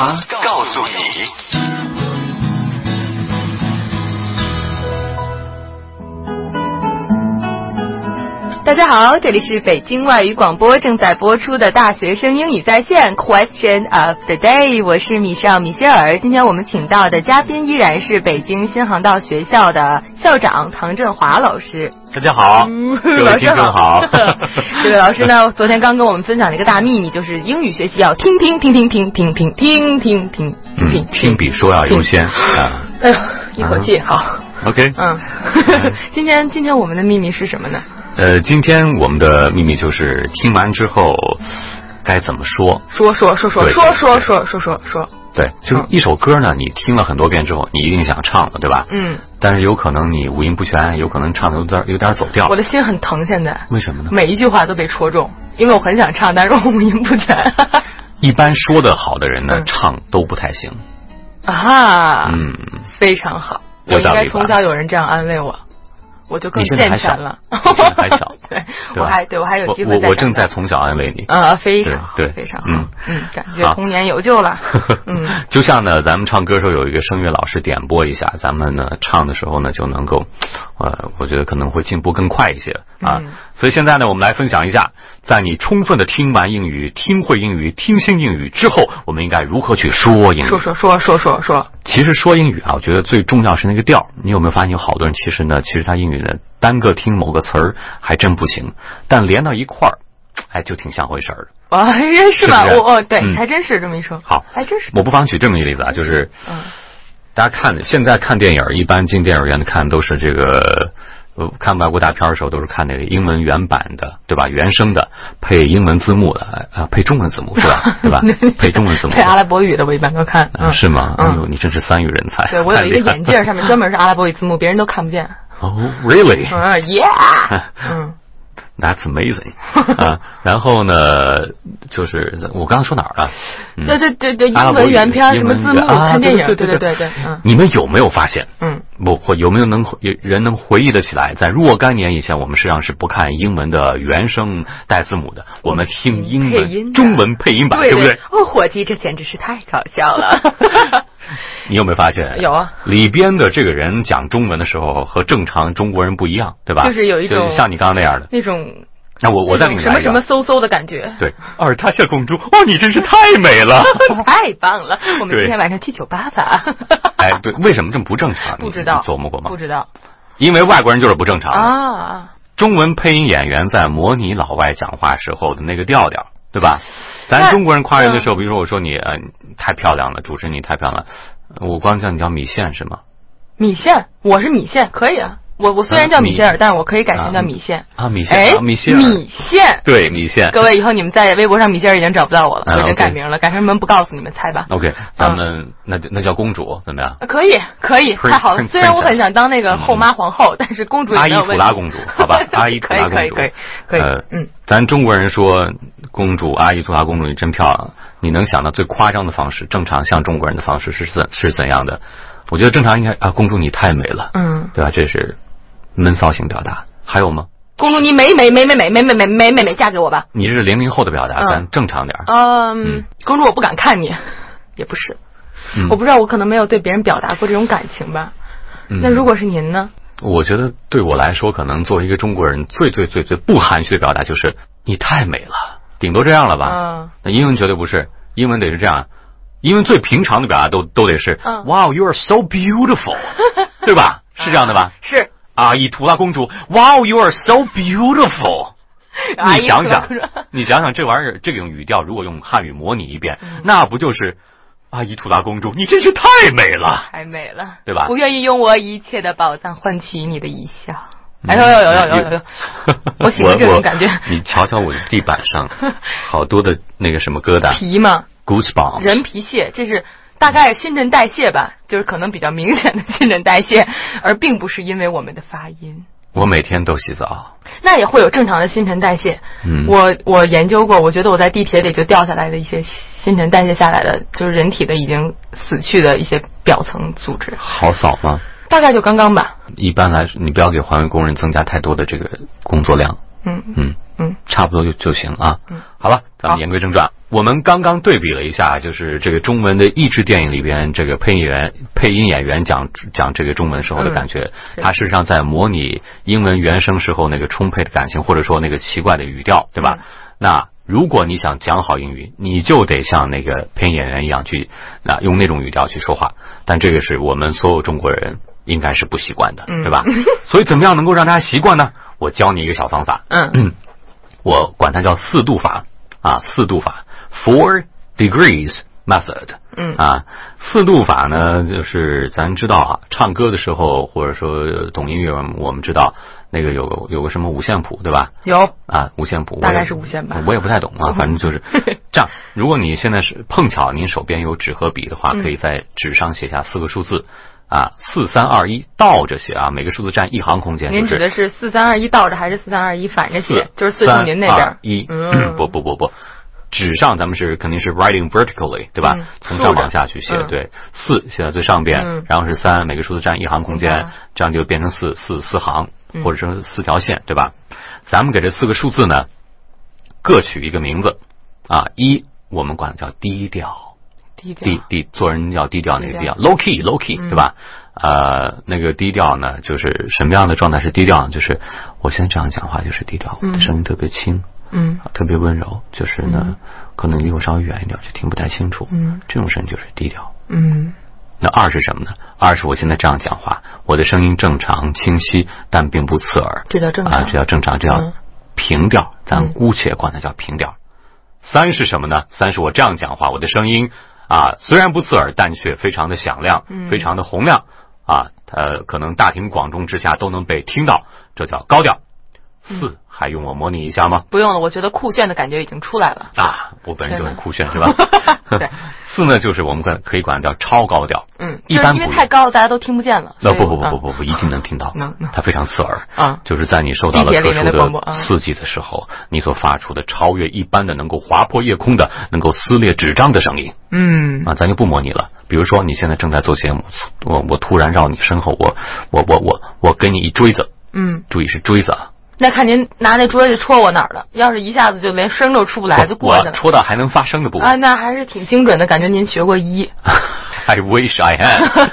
他告诉你。 大家好，这里是北京外语广播正在播出的大学生英语在线 Question of the Day， 我是米歇尔。今天我们请到的嘉宾依然是北京新航道学校的校长唐振华老师。 大家好，各位听众好。 这位老师呢，昨天刚跟我们分享了一个大秘密，就是英语学习要听， 听比说要优先啊。 哎呦，一口气好。 OK， 今天我们的秘密是什么呢？ 今天我们的秘密就是听完之后该怎么说。说。对，就是一首歌呢，你听了很多遍之后，你一定想唱了，对吧？嗯。但是有可能你五音不全，有可能唱的有点走调。 我的心很疼，现在。为什么呢？每一句话都被戳中，因为我很想唱，但是我五音不全。 一般说得好的人呢，唱都不太行。 啊，非常好。我应该从小有人这样安慰我。我就更健全了。 你现在还小， 对，我还有机会再。 我正在从小安慰你。 非常好，非常好。感觉童年有救了。 就像呢，咱们唱歌的时候有一个声乐老师点播一下，咱们呢唱的时候呢就能够，我觉得可能会进步更快一些啊。所以现在呢，我们来分享一下，在你充分的听完英语、听会英语、听清英语之后，我们应该如何去说英语？ 说。 其实说英语啊，我觉得最重要是那个调。你有没有发现有好多人其实他英语呢单个听某个词儿还真不行，但连到一块儿，就挺像回事儿的。 是吧？对，还真是这么一说。 好， 还真是。 我不妨举这么一个例子啊，就是大家现在看电影，一般进电影院看都是这个。看外国大片的时候都是看那个英文原版的，对吧？原声的，配英文字幕的，配中文字幕是吧？对吧？配中文字幕。 配阿拉伯语的我一般都看。 是吗？哎呦，你真是三语人才。 对，我有一个眼镜，上面专门是阿拉伯语字幕，别人都看不见。 Oh, really? Yeah. That's amazing. 然后呢，就是我刚刚说哪儿了？ 对，英文原片什么字幕看电影，对。 你们有没有发现？有没有人能回忆得起来，在若干年以前，我们实际上是不看英文的原声带字母的，我们听英文中文配音版，对不对？ 伙计，这简直是太搞笑了。 你有没有发现？ 有啊， 里边的这个人讲中文的时候和正常中国人不一样，对吧？ 就是有一种像你刚刚那样的那种。 那我再给你来一个什么嗖的感觉。 对，阿尔塔夏公主，你真是太美了， 太棒了！我们今天晚上去酒吧吧。 对，为什么这么不正常？ 不知道， 你琢磨过吗？ 不知道， 因为外国人就是不正常啊。 中文配音演员在模拟老外讲话时候的那个调调，对吧？咱中国人夸人的时候，比如说我说你太漂亮了，主持人你太漂亮了，我光叫你叫米线是吗？ 米线，我是米线，可以啊。我虽然叫米歇尔，但是我可以改成叫米线米线。 米线， 对，米线。 各位以后你们在微博上米歇尔已经找不到我了，我已经改名了，改成什么不告诉你们，猜吧。 OK， 咱们那叫公主怎么样？ 可以，太好了。虽然我很想当那个后妈皇后，但是公主也没有问题。 阿依图拉公主，好吧，阿依图拉公主， 可以。 咱中国人说公主阿依图拉公主你真漂亮，你能想到最夸张的方式，正常像中国人的方式是怎样的？我觉得正常应该公主你太美了，对吧？这是闷骚型表达。还有吗？ 公主你美，嫁给我吧。 你这是00后的表达，咱正常点。 公主我不敢看你，也不是，我不知道，我可能没有对别人表达过这种感情吧。那如果是您呢？ 我觉得对我来说，可能作为一个中国人，最不含蓄的表达就是你太美了，顶多这样了吧。那英文绝对不是，英文得是这样。英文最平常的表达都得是Wow, you are so beautiful， 对吧？是这样的吧？是。阿依图拉公主 Wow, you are so beautiful。 你想想这玩意儿，这种语调如果用汉语模拟一遍，那不就是阿依图拉公主你真是太美了， 太美了， 对吧？ 不愿意用我一切的宝藏换取你的一笑。有，我喜欢这种感觉。 你瞧瞧我的地板上好多的那个什么疙瘩皮吗？ Goosebumps， 人皮屑，这是大概新陈代谢吧，就是可能比较明显的新陈代谢，而并不是因为我们的发音。 我每天都洗澡， 那也会有正常的新陈代谢。我研究过，我觉得我在地铁里就掉下来的一些新陈代谢下来的，就是人体的已经死去的一些表层组织。 好扫吗？ 大概就刚刚吧。 一般来说，你不要给环卫工人增加太多的这个工作量。 差不多就行啊。好了，咱们言归正传。我们刚刚对比了一下，就是这个中文的译制电影里边，这个配音演员讲这个中文时候的感觉，他事实上在模拟英文原声时候那个充沛的感情，或者说那个奇怪的语调，对吧？那如果你想讲好英语，你就得像那个配音演员一样去用那种语调去说话。但这个是我们所有中国人应该是不习惯的，对吧？所以怎么样能够让大家习惯呢？我教你一个小方法，我管它叫4度法，4度法 ，4 degrees method， 4度法呢，就是咱知道唱歌的时候或者说懂音乐，我们知道那个有个什么五线谱，对吧？ 有五线谱， 大概是5线吧， 我也不太懂反正就是这样。如果你现在是碰巧您手边有纸和笔的话，可以在纸上写下4个数字。4、3、2、1倒着写每个数字占1行空间。 您指的是4、3、2、1倒着还是4、3、2、1反着写？就是4您那边。 1，不，纸上咱们肯定是 writing vertically， 对吧？从上往下去写，对，4写在最上边，然后是3，每个数字占1行空间，这样就变成4行，或者是4条线，对吧？咱们给这4个数字呢，各取一个名字，1我们管它叫低调。做人要低调，那个低调 low key， 对吧？那个低调呢，就是什么样的状态是低调呢？就是我现在这样讲话就是低调，我的声音特别轻，特别温柔，就是呢，可能离我稍微远一点就听不太清楚，这种声音就是低调。那2是什么呢？2是我现在这样讲话，我的声音正常清晰，但并不刺耳， 这叫正常这叫正常，这叫平调，咱姑且管它叫平调。3是什么呢？3是我这样讲话，我的声音虽然不刺耳，但却非常的响亮，非常的洪亮可能大庭广众之下都能被听到，这叫高调。4还用我模拟一下吗？ 不用了，我觉得酷炫的感觉已经出来了我本人就很酷炫，是吧？对。4呢，就是我们可以管它叫超高调。一般因为太高了，大家都听不见了。 不，一定能听到。它非常刺耳就是在你受到了特殊的刺激的时候，你所发出的超越一般的，能够划破夜空的，能够撕裂纸张的声音。咱就不模拟了。比如说你现在正在做节目，我突然绕你身后，我给你一锥子。注意是锥子那看您拿那锥子戳我哪儿了？要是一下子就连声都出不来，就过去了。 我戳到还能发声的部分那还是挺精准的，感觉您学过医。 I wish I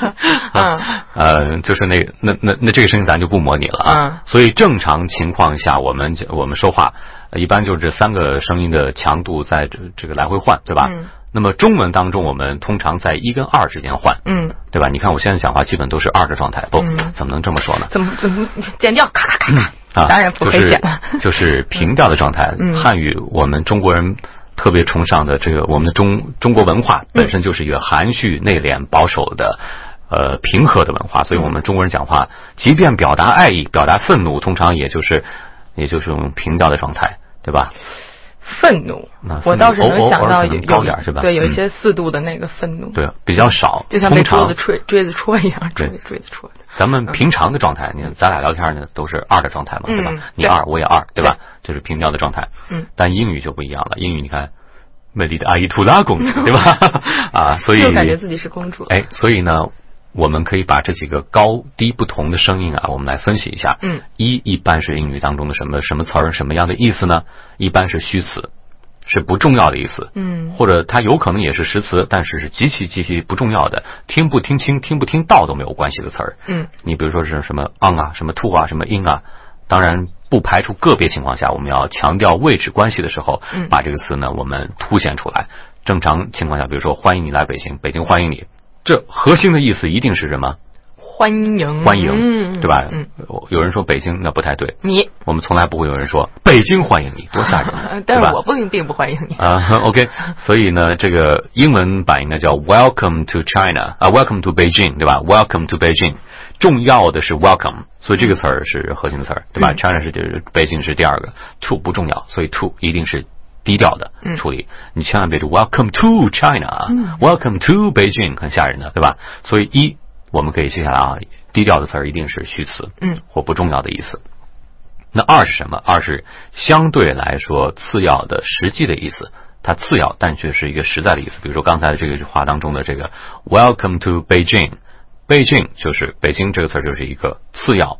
had 就是那这个声音咱就不模拟了所以正常情况下我们说话一般就是这3个声音的强度在这个来回换，对吧？那么中文当中我们通常在1跟2之间换，对吧？你看我现在讲话基本都是2的状态，怎么能这么说呢？ 怎么剪掉？咔咔咔当然不可以剪了， 就是平调的状态。汉语我们中国人特别崇尚的这个，我们的中国文化本身就是一个含蓄、内敛、保守的平和的文化，所以我们中国人讲话，即便表达爱意、表达愤怒，通常也就是用平调的状态，对吧？ 愤怒，我倒是能想到有高点是吧？ 对，有一些4度的那个愤怒， 对，比较少， 就像被锥子戳一样，锥子戳。 咱们平常的状态，你看咱俩聊天呢都是2的状态嘛，对吧？你2我也2，对吧？这是平调的状态。但英语就不一样了，英语你看，美丽的阿依图拉公主，对吧？所以就感觉自己是公主。 所以呢，我们可以把这几个高低不同的声音我们来分析一下。一般是英语当中的什么词儿，什么样的意思呢？一般是虚词，是不重要的意思。或者它有可能也是实词，但是极其不重要的，听不听清、听不听到都没有关系的词儿。你比如说是什么 on 什么 to 什么 in 当然不排除个别情况下我们要强调位置关系的时候，把这个词呢我们凸显出来。正常情况下，比如说欢迎你来北京，北京欢迎你，这核心的意思一定是什么？ 欢迎， 对吧？有人说北京那不太对，我们从来不会有人说北京欢迎你，多吓人但是我并不欢迎你 OK， 所以呢，这个英文版应该叫 Welcome to China Welcome to Beijing， 对吧 ？Welcome to Beijing， 重要的是 Welcome， 所以这个词儿是核心的词儿，对吧？China 是北京是第2个 ，to 不重要，所以 to 一定是低调的处理。你千万别说 Welcome to China，Welcome to Beijing， 很吓人的，对吧？所以我们可以记下来低调的词儿一定是虚词，或不重要的意思。那2是什么？2是相对来说次要的实际的意思，它次要但却是一个实在的意思。比如说刚才的这个话当中的这个 Welcome to Beijing， Beijing 就是北京这个词儿就是一个次要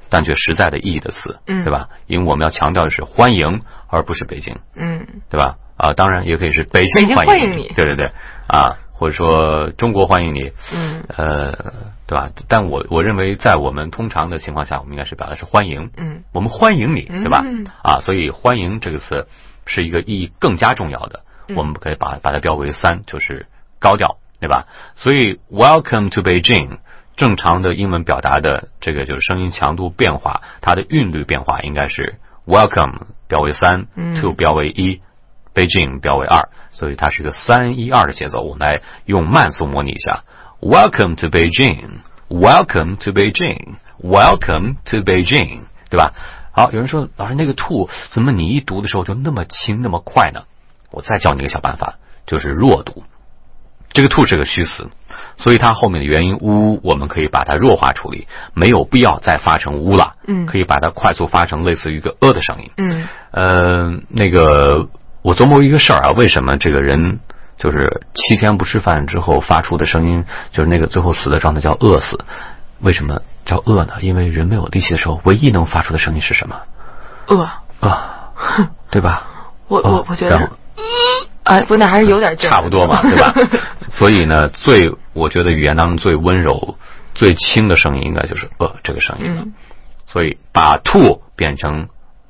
但却实在的意义的词，对吧？因为我们要强调的是欢迎，而不是北京，对吧？当然也可以是北京欢迎你，对对对，或者说中国欢迎你，对吧？但我认为在我们通常的情况下，我们应该是表达是欢迎，我们欢迎你，对吧？所以欢迎这个词是一个意义更加重要的，我们可以把它标为3，就是高调，对吧？所以 Welcome to Beijing 正常的英文表达的这个就是声音强度变化，它的韵律变化应该是 Welcome 标为3， to 标为1， Beijing 标为2，所以它是个3-1-2的节奏。我们来用慢速模拟一下 Welcome to Beijing Welcome to Beijing Welcome to Beijing， 对吧？好，有人说老师那个 to 怎么你一读的时候就那么轻那么快呢？我再教你一个小办法，就是弱读。这个 to 是个虚词，所以它后面的元音 u 我们可以把它弱化处理，没有必要再发成 u 了，可以把它快速发成类似于一个的声音。那个我琢磨一个事儿为什么这个人就是7天不吃饭之后发出的声音，就是那个最后死的状态叫饿死，为什么叫饿呢？因为人没有力气的时候，唯一能发出的声音是什么？对吧？ 我觉得不，那还是有点差不多嘛，对吧？所以呢，我觉得语言当中最温柔、最轻的声音应该就是这个声音了。所以把 to 变成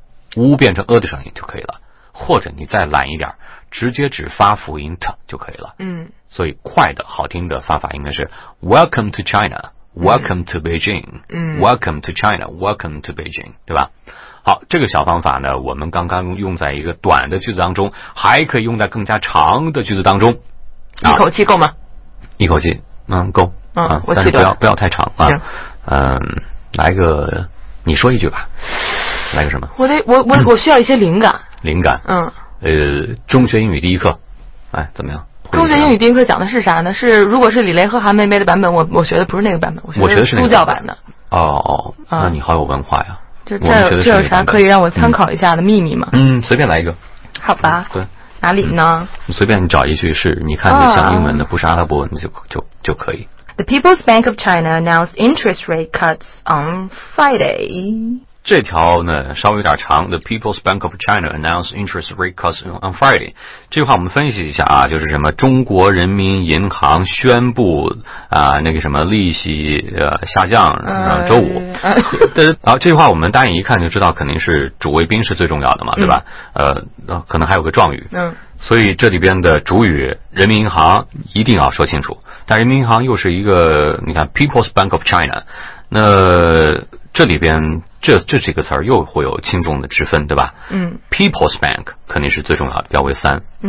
u 变成的声音就可以了，或者你再懒一点，直接只发辅音 t 就可以了。所以快的好听的发法应该是 Welcome to China Welcome to Beijing Welcome to China Welcome to Beijing， 对吧？好，这个小方法呢，我们刚刚用在一个短的句子当中，还可以用在更加长的句子当中。 一口气够吗？ 一口气，够。但是不要太长来个，你说一句吧。来个什么？ 我需要一些灵感。 灵感。中学英语第一课，怎么样？ 中学英语第一课讲的是啥呢？如果是李雷和韩梅梅的版本，我学的不是那个版本，我学的是苏教版的。 那你好有文化呀。 这有啥可以让我参考一下的秘密吗？ 随便来一个。 好吧。 对。 哪里呢？ 随便你找一句是你看着像英文的，不是阿拉伯文的就可以。 The People's Bank of China announced interest rate cuts on Friday. 这条呢稍微有点长。The People's Bank of China announced interest rate cuts on Friday。这句话我们分析一下就是什么？中国人民银行宣布那个什么利息下降，周五。这句话我们大眼一看就知道，肯定是主谓宾是最重要的嘛，对吧？可能还有个状语。所以这里边的主语人民银行一定要说清楚。但人民银行又是一个，你看 People's Bank of China， 那这里边这几个词儿又会有轻重的之分，对吧？People's Bank 肯定是最重要的，标为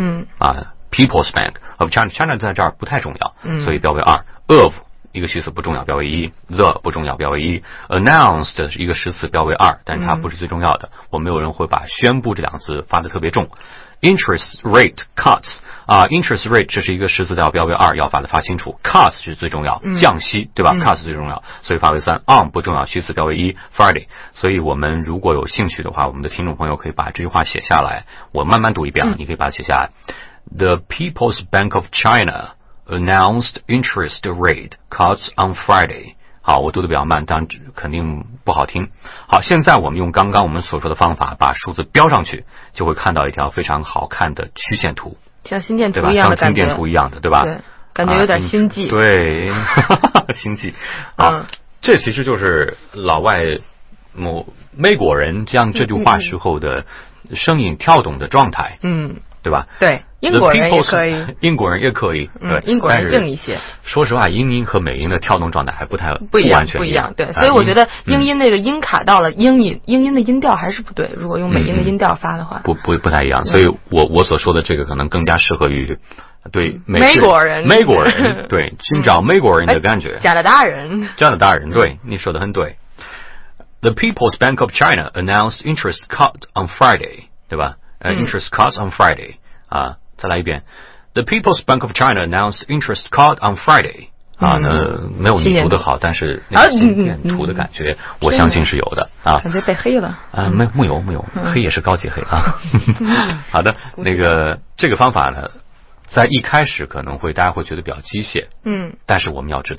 3。People's Bank of China 在这儿不太重要，所以标为2。Of 一个虚词不重要，标为1。The 不重要，标为1。Announced 是一个实词，标为2，但是它不是最重要的。我们有人会把宣布这两个字发得特别重。Interest rate cuts interest rate 这是一个实词调，标为2，要把它发清楚。Cuts 是最重要，降息，对吧？Cuts 最重要，所以发为3。On 不重要，虚词标为1。Friday， 所以我们如果有兴趣的话，我们的听众朋友可以把这句话写下来，我慢慢读一遍，你可以把它写下来。The People's Bank of China announced interest rate cuts on Friday。好，我读的比较慢，当然肯定不好听。好，现在我们用刚刚我们所说的方法把数字标上去，就会看到一条非常好看的曲线图， 像心电图一样的感觉， 像心电图一样的，对吧？ 对，感觉有点心悸。 对，心悸。好，这其实就是老外美国人讲这句话时候的声音跳动的状态。对吧？ 对，英国人也可以。 英国人也可以。对， 英国人硬一些。 说实话，英音和美音的跳动状态还不完全一样。对，所以我觉得英音那个音卡到了英音的音调还是不对。如果用美音的音调发的话， 不太一样。所以我所说的这个可能更加适合于对美国人对寻找美国人的感觉。 加拿大人， 对，你说的很对。The People's Bank of China announced interest cut on Friday， 对吧？Interest cuts on Friday 再来一遍。The People's Bank of China announced interest cut on Friday 那没有你读的好，但是那个心电图的感觉，我相信是有的感觉被黑了没有，黑也是高级黑好的，那个这个方法呢，在一开始可能大家会觉得比较机械，但是我们要知道，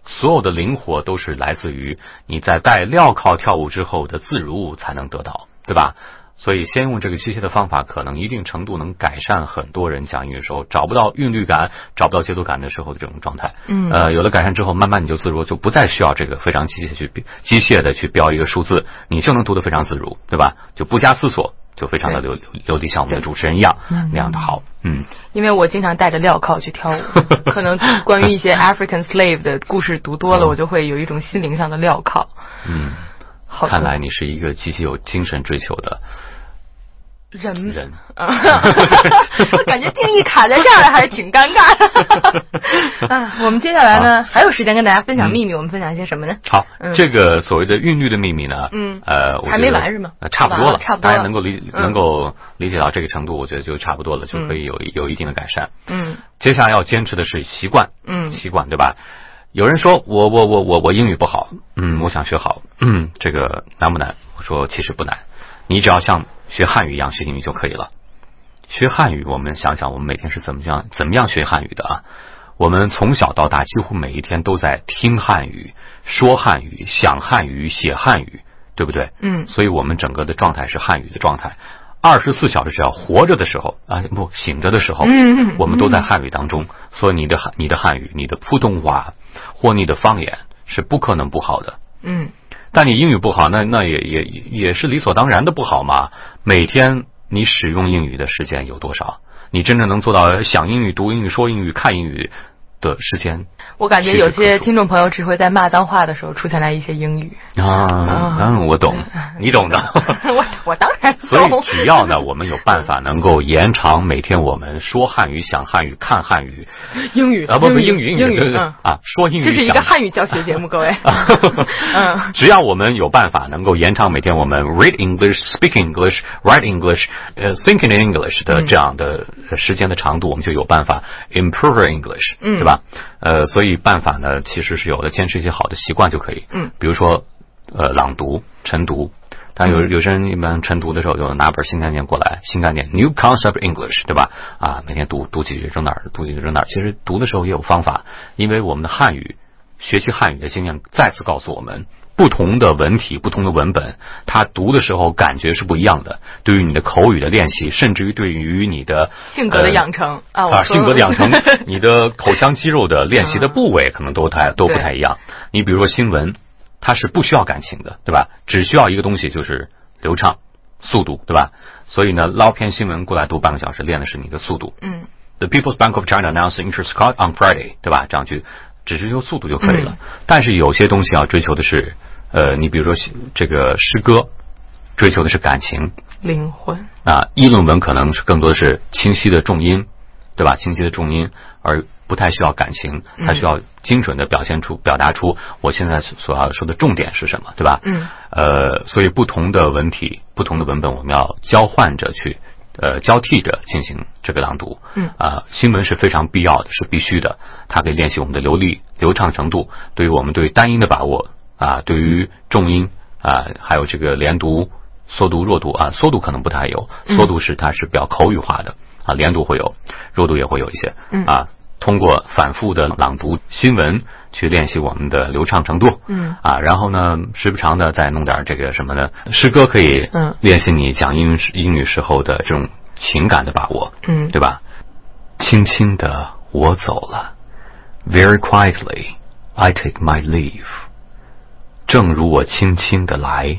所有的灵活都是来自于你在带镣铐跳舞之后的自如才能得到，对吧？所以先用这个机械的方法，可能一定程度能改善很多人讲英语的时候找不到韵律感、找不到节奏感的时候的这种状态。有了改善之后，慢慢你就自如，就不再需要这个非常机械的去标一个数字，你就能读得非常自如，对吧？就不加思索，就非常的流利，像我们的主持人一样那样的好。 因为我经常带着镣铐去跳舞，可能关于一些 African slave 的故事读多了，我就会有一种心灵上的镣铐。 看来你是一个极其有精神追求的人我感觉定义卡在这儿还是挺尴尬的我们接下来呢还有时间跟大家分享秘密，我们分享一些什么呢？ 好，这个所谓的韵律的秘密呢还没完是吗？ 差不多了，大家能够理解到这个程度，我觉得就差不多了，就可以有一定的改善。接下来要坚持的是习惯，对吧？有人说我英语不好，我想学好，这个难不难？我说其实不难，你只要像学汉语一样学英语就可以了。学汉语，我们想想我们每天是怎么样学汉语的啊？我们从小到大几乎每一天都在听汉语、说汉语、想汉语、写汉语，对不对？所以我们整个的状态是汉语的状态。24小时只要活着的时候醒着的时候，我们都在汉语当中。所以你的汉语、你的普通话或你的方言是不可能不好的。但你英语不好，那也是理所当然的不好嘛。每天你使用英语的时间有多少？你真正能做到想英语、读英语、说英语、看英语的时间？ 我感觉有些听众朋友只会在骂脏话的时候出现来一些英语我懂，你懂的我当然懂。 所以只要呢我们有办法能够延长每天我们说汉语、想汉语、看汉语英语英语对说英语， 这是一个汉语教学节目各位只要我们有办法能够延长每天我们 read English, speak English, write English, think in English 的这样的时间的长度，我们就有办法 improve English，对吧？所以办法呢其实是有的，坚持一些好的习惯就可以。比如说朗读、晨读。但有些人一般晨读的时候就拿本新概念过来，新概念 New Concept English， 对吧？每天读几句扔哪儿，读几句扔哪儿。其实读的时候也有方法，因为我们的汉语学习汉语的经验再次告诉我们，不同的文体、不同的文本，它读的时候感觉是不一样的。对于你的口语的练习，甚至于对于你的性格的养成性格的养成，你的口腔肌肉的练习的部位可能都不太一样。你比如说新闻，它是不需要感情的，对吧？只需要一个东西，就是流畅、速度，对吧？所以呢，捞篇新闻过来读半个小时，练的是你的速度。The People's Bank of China announced interest cut on Friday， 对吧？这样去只追求速度就可以了。但是有些东西要追求的是，你比如说这个诗歌，追求的是感情、 灵魂议论文可能是更多的是清晰的重音，对吧？清晰的重音，而不太需要感情，它需要精准的表达出我现在所要说的重点是什么，对吧？所以不同的文体、不同的文本，我们要交换着去交替着进行这个朗读。新闻是非常必要的，是必须的，它可以练习我们的流利、流畅程度，对于我们对单音的把握对于重音还有这个连读、缩读、弱读缩读可能不太有，缩读它是比较口语化的连读会有，弱读也会有一些通过反复的朗读新闻去练习我们的流畅程度。然后呢，时不常的再弄点这个什么呢？诗歌可以练习你讲英语时候的这种情感的把握，对吧？轻轻的我走了 ，Very quietly I take my leave。正如我轻轻的来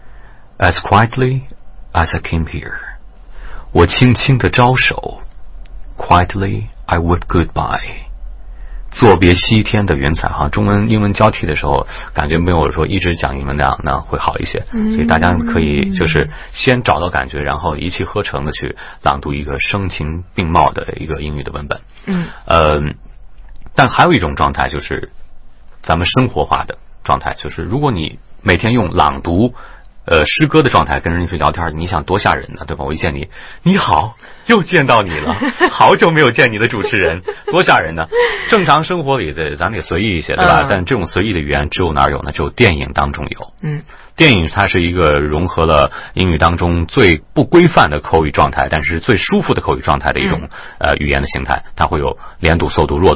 ，As quietly as I came here。我轻轻的招手 ，Quietly I wave goodbye。作别西天的云彩中文英文交替的时候，感觉没有说一直讲英文那样会好一些，所以大家可以就是先找到感觉，然后一气呵成的去朗读一个声情并茂的一个英语的文本。但还有一种状态就是咱们生活化的状态，就是如果你每天用朗读诗歌的状态跟人去聊天，你想多吓人呢，对吧？我一见你，你好，又见到你了，好久没有见你的主持人，多吓人呢！正常生活里的咱得随意一些，对吧？但这种随意的语言只有哪有呢？只有电影当中有。电影它是一个融合了英语当中最不规范的口语状态，但是最舒服的口语状态的一种语言的形态。它会有连读、缩读、弱读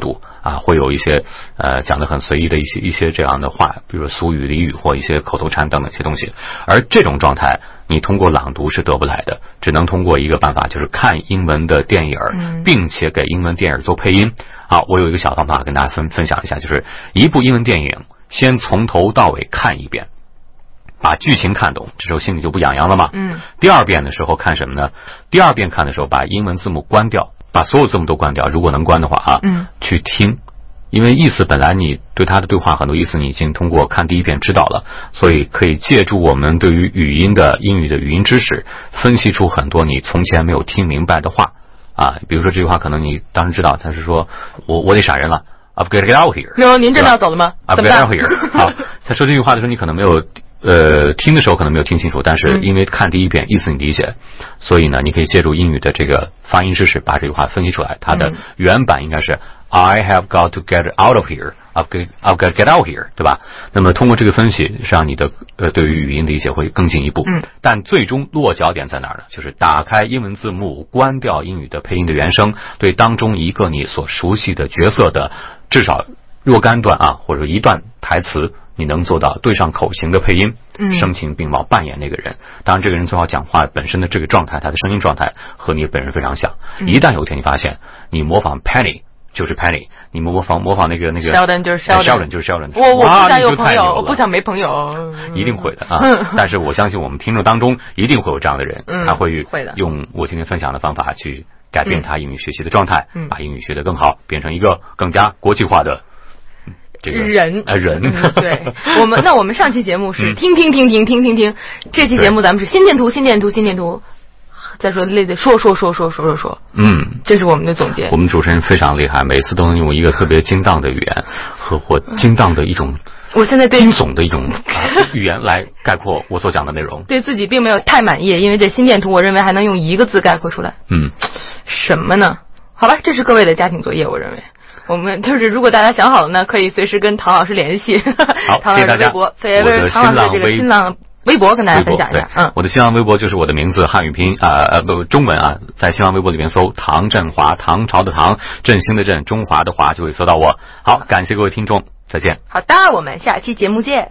会有一些讲得很随意的一些这样的话，比如俗语俚语或一些口头禅等等一些东西。而这种状态你通过朗读是得不来的，只能通过一个办法，就是看英文的电影，并且给英文电影做配音。好，我有一个小方法跟大家分享一下，就是一部英文电影先从头到尾看一遍，把剧情看懂，这时候心里就不痒痒了吗？第二遍的时候看什么呢？第二遍看的时候把英文字母关掉，把所有字母都关掉，如果能关的话去听。因为意思本来你对他的对话很多意思你已经通过看第一遍知道了，所以可以借助我们对于英语的语音知识，分析出很多你从前没有听明白的话比如说这句话可能你当时知道，他是说我得闪人了 ，I've got to get out here。 您真的要走了吗 ？I've got to get out here。好，他说这句话的时候你可能没有听的时候可能没有听清楚，但是因为看第一遍意思你理解，所以呢你可以借助英语的这个发音知识把这句话分析出来。它的原版应该是I have got to get out of here. I've got to get out here， 对吧？那么通过这个分析，让你的对于语音理解会更进一步。但最终落脚点在哪儿呢？就是打开英文字幕，关掉英语的配音的原声，对当中一个你所熟悉的角色的至少若干段或者一段台词，你能做到对上口型的配音，声情并茂扮演那个人。当然这个人最好讲话本身的这个状态，他的声音状态和你本人非常像。一旦有一天你发现你模仿 Penny就是 Penny， 你模仿那个 Sheldon 就是 Sheldon， 就是 Sheldon。 我不想有朋友，我不想没朋友。 一定会的但是我相信我们听众当中一定会有这样的人，他会用我今天分享的方法去改变他英语学习的状态，把英语学得更好，变成一个更加国际化的这个人。 对，我们上期节目是听，这期节目咱们是心电图。再说类似说，这是我们的总结。 我们主持人非常厉害，每次都能用一个特别精当的语言或精当的一种， 我现在对惊悚的一种语言来概括我所讲的内容。 对自己并没有太满意，因为这心电图我认为还能用一个字概括出来。什么呢？好吧，这是各位的家庭作业，我认为。我们就是如果大家想好了呢，可以随时跟唐老师联系。 好， 唐老师的微博，唐老师这个新浪微博跟大家分享一下。 我的新浪微博就是我的名字汉语拼音中文在新浪微博里面搜唐振华，唐朝的唐，振兴的振，中华的华，就会搜到我。好，感谢各位听众，再见。 好的，我们下期节目见。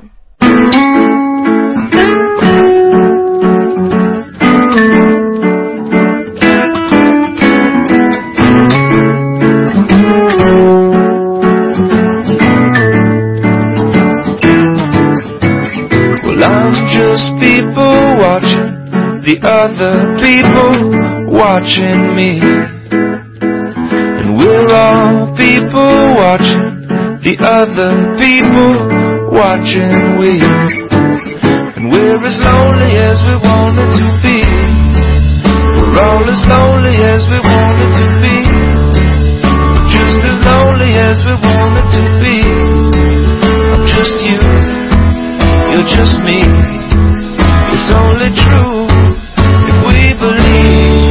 Just people watching the other people watching me, and we're all people watching the other people watching we, and we're as lonely as we wanted to be. We're all as lonely as we wanted to be, just as lonely as we wanted to be. I'm just you, you're just me. It's only true if we believe.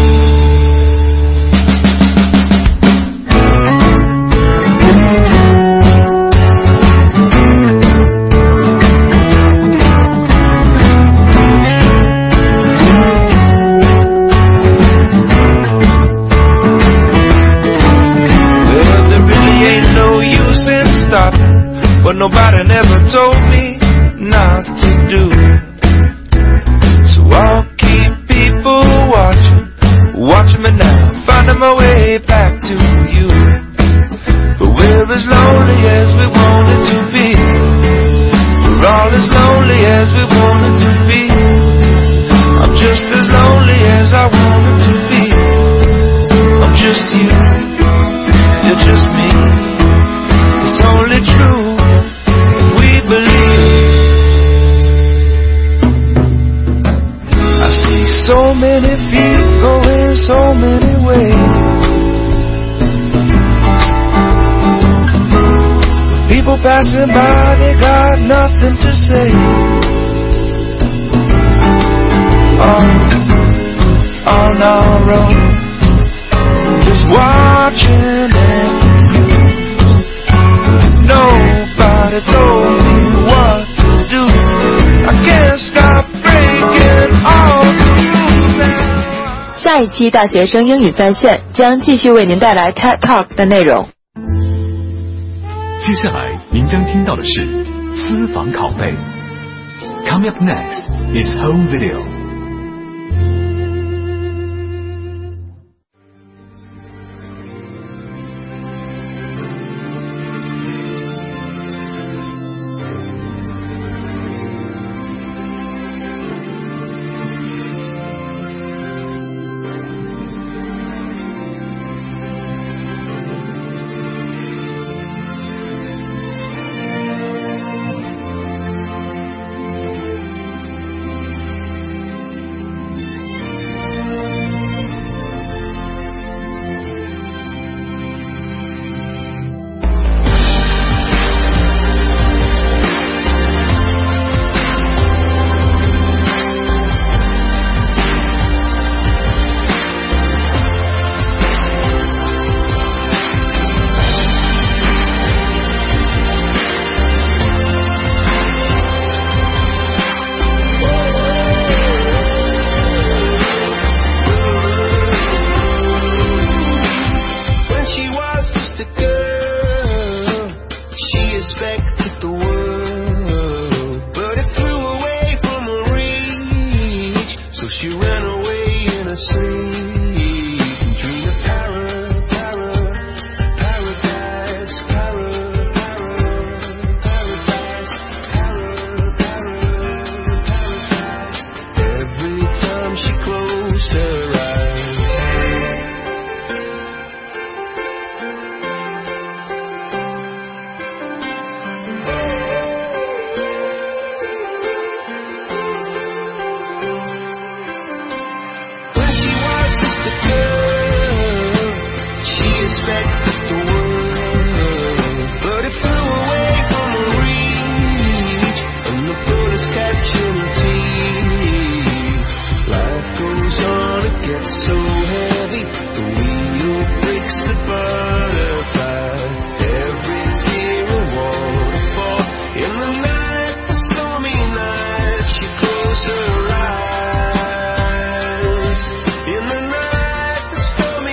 Well, there really ain't no use in stopping, but nobody never told me not to do. I'll keep people watching me now, finding my way back to you. But we're as lonely as we wanted to be. We're all as lonely as we wanted to be. I'm just as lonely as I wanted to be. I'm just you, you're just me. It's only true if we believe. So many feet going so many ways. People passing by, they got nothing to say. On our own, just watching them. Nobody told me what to do. I can't stop breaking all the rules now. 下一期大学生英语在线将继续为您带来 TED Talk 的内容。 接下来您将听到的是私房拷贝。Coming up next is home video.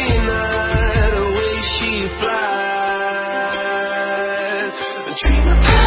Dream